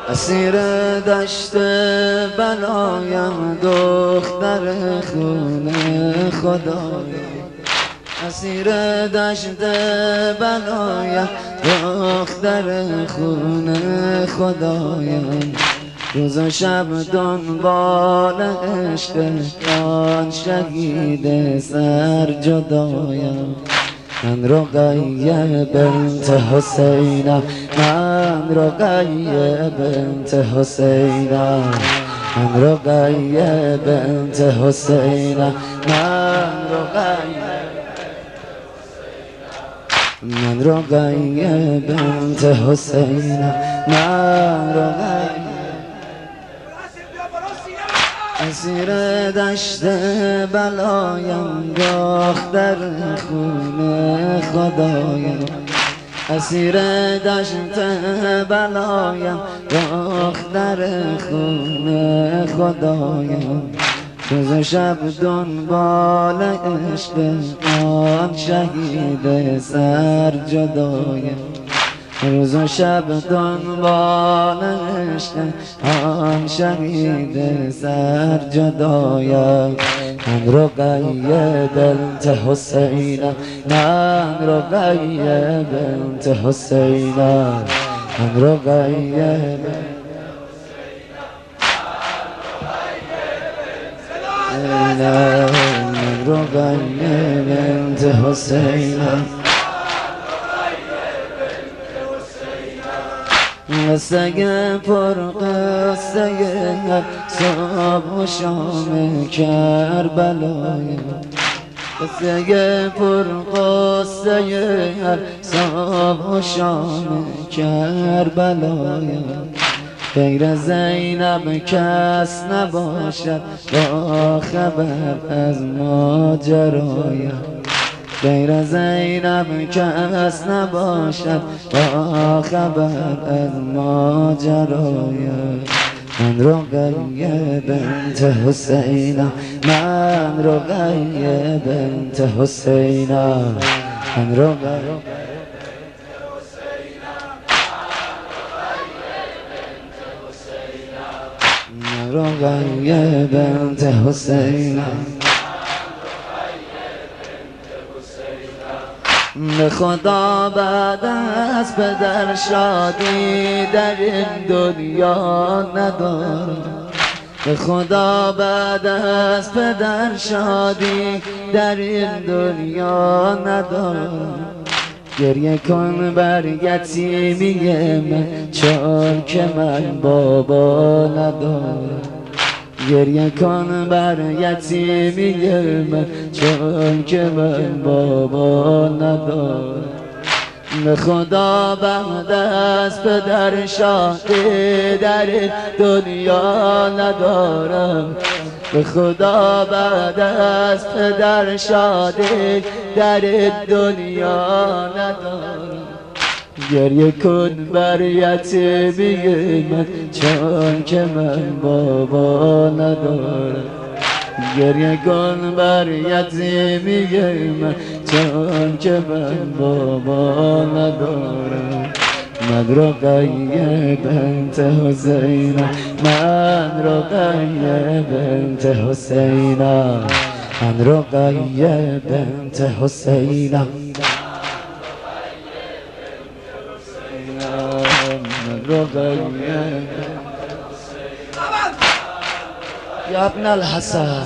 اسیر دشت بلایم دختر خونه خدایم، اسیر دشت بلایم دختر خونه خدایم. روز و شب دنبال عشق آن شهید سر جدایم. من رقیه بنت حسینم، من رقیه بنت حسینم، من رقیه بنت حسینم، من رقیه، من رقیه بنت حسینم، من رقیه. اسیر دشت بلایم دختر خونه خدایم، اسیر دشت بلایم دختر خونه خدایم. روز و شب دنبال عشق آن شهید سر جدایم، روز و شب دنبال عشق آن شهید سر جدایم. من رقیه بنت حسینم، من رقیه بنت حسینم، من رقیه بنت حسینم، من رقیه بنت حسینم. قصه پر قصه صبح و شام کربلایم، قصه پر قصه صبح و شام کربلایم. غیر زینب کس نباشد با خبر از ماجرایم، غیر زینب کس نباشد با خبر از ماجرایم. من رقیه بنت حسینم، من رقیه بنت حسینم، من رقیه رقیه بنت حسینم. به خدا بعد از پدر شادی در این دنیا ندارم، به خدا بعد از پدر شادی در این دنیا ندارم. گریه کن بر یتیمی من چون که من بابا ندارم، گریه کن بر یتیمی من چون که من بابا ندارم. به خدا بعد از پدر شادی در دنیا ندارم، به خدا بعد از پدر شادی در دنیا ندارم. گریه کن بر یتیمی من چون که من بابا ندارم، گریه کن بر یتیمی من چون که من بابا ندارم. من رقیه بنت حسینم، من رقیه بنت حسینم، من رقیه بنت حسینم، رقیه. یا ابن الحسن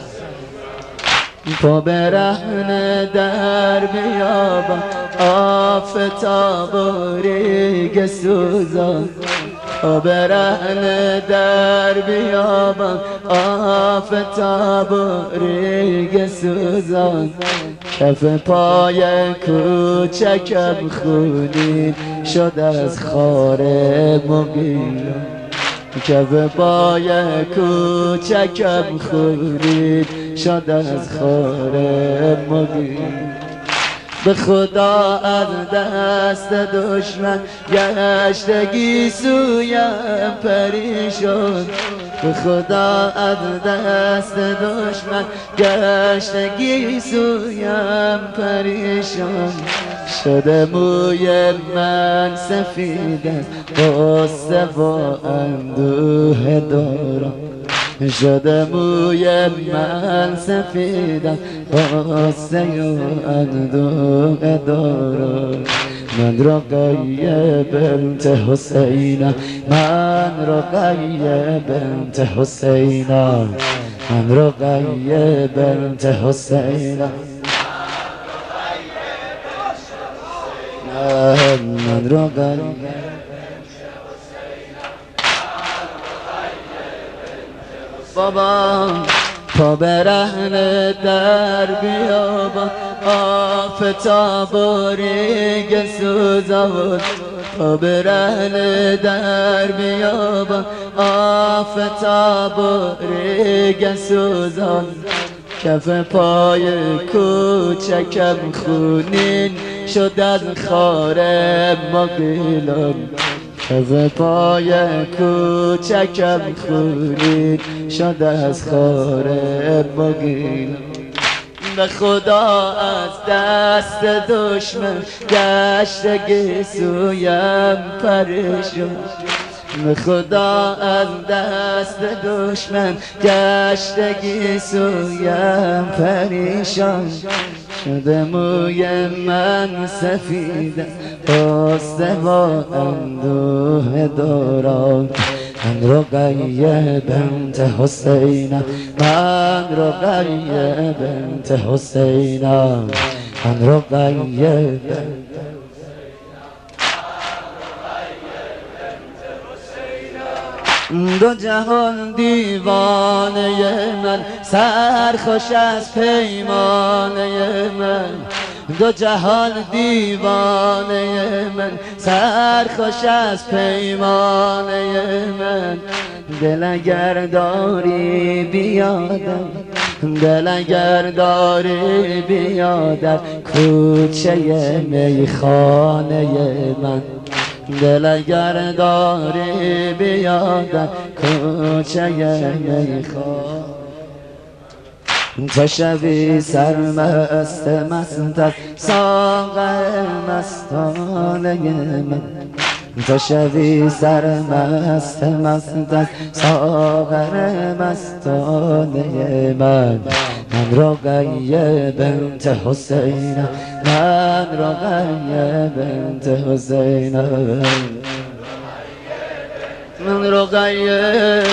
پا برهنه در بیابان آفتاب و ریگ سوزان، پا برهنه در بیابان آفتاب و ریگ سوزان. کف پای کوچکم خونین شد از خار مغیلان، کف پای کوچکم خونین شد از خار مغیلان. به خدا از دست دشمن گشتگی سویم پریشان، به خدا از دست دشمن گشتگی سویم پریشان. شده موی من سفید است غصه و اندوه دارم شده موی من سفید است غصه و اندوه دارم من رقیه بنت حسینم من رقیه بنت حسینم من رقیه بنت حسینم من رقیه بابا پا برهنه در بیابان آفتاب و ریگ سوزان پا برهنه در بیابان آفتاب و ریگ سوزان کف پای کوچکم خونین شد از خار مغیلان کف پای کوچکم خونین شد از خار مغیلان به خدا از دست دشمن گشتگی سویم پریشان به خدا از دست دشمن گشتگی سویم پریشان شده موی من سفید غصه و اندوه دارم من رقیه بنت حسینم من رقیه بنت حسینم من رقیه بنت دو جهان دیوانه من سرخوش از پیمانه من دو جهان دیوانه من سرخوش از پیمانه من دل اگر داری بیادم دل اگر داری بیادم کوچه میخانه من دل اگر داری بیادم کوچه میخانه تو شبی سرمست مست از ساغر مستانه من تو شبی سرمست مست از ساغر مستانه من من رقیه بنت حسینم من رقیه بنت حسینم من رقیه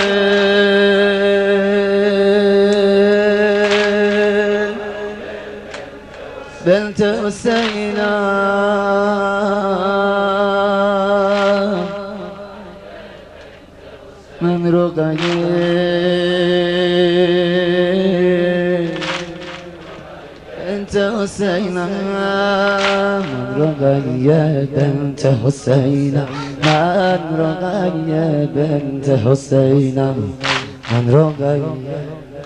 بنت حسینم من رقیه بنت حسینم من رقیه بنت حسینم من رقیه بنت حسینم من رقیه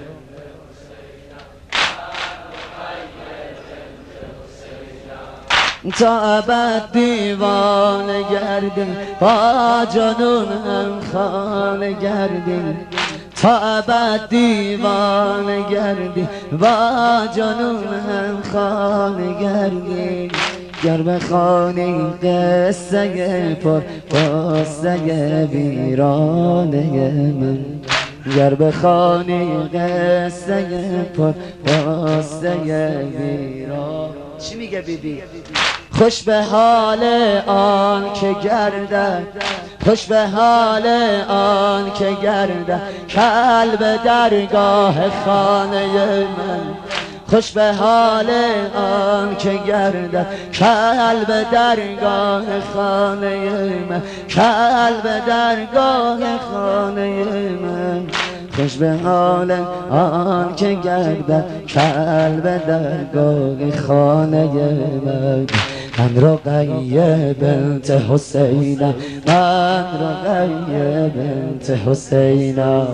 تا ابد دیوانه گردیم با جنون هم خانه گردیم تا ابد دیوانه گردیم با جنون هم خانه گردیم گر بخوانی قصه پر قصه ویرانه من گر بخوانی قصه پر قصه ویرانه چی میگه بیبی؟ خوش به حال آن که گردد خوش به حال آن که گردد کلب درگاه خانه من خوش به حال آن که گردد کلب درگاه خانه من کلب درگاه خانه من خوش به حال آن که گردد کلب درگاه خانه من من رقیه بنت حسینم من رقیه بنت حسینم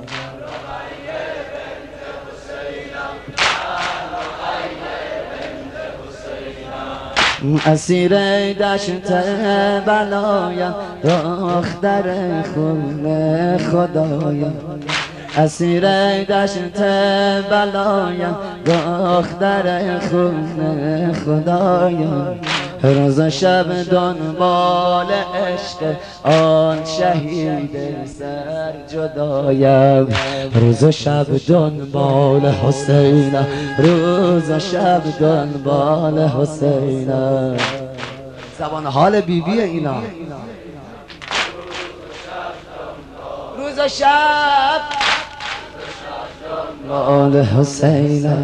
اسیر دشت بلایم دختر خون خدایم اسیر دشت بلایم دختر خون خدایم روز و شب دنبال عشق آن شهید سر جدایم روز و شب دنبال حسینم روز و شب دنبال حسینم زبان حال بیبی اینا روز و شب دنبال حسینم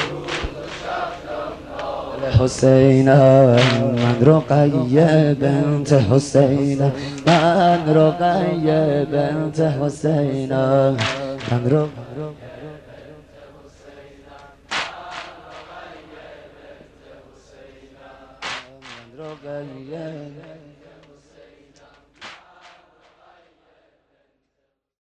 حسینم من رقیه بنت حسینم من رقیه بنت حسینم من